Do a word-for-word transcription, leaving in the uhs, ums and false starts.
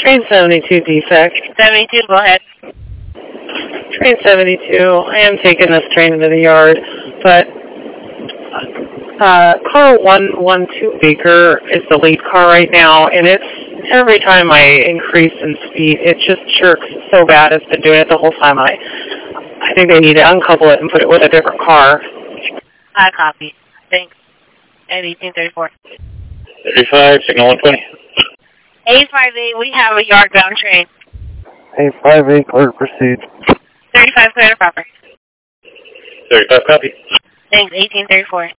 Train seventy-two defect. seventy-two, go ahead. Train seventy-two, I am taking this train to the yard, but uh, car one one two Baker is the lead car right now, and it's every time I increase in speed, it just jerks so bad. It's been doing it the whole time. I, I think they need to uncouple it and put it with a different car. I copy. Thanks. At eighteen thirty-four. thirty-five, signal one twenty. eight five eight, we have a yard-bound train. eight five eight, clear to proceed. thirty-five, clear to proper. thirty-five, copy. Thanks, eighteen thirty-four.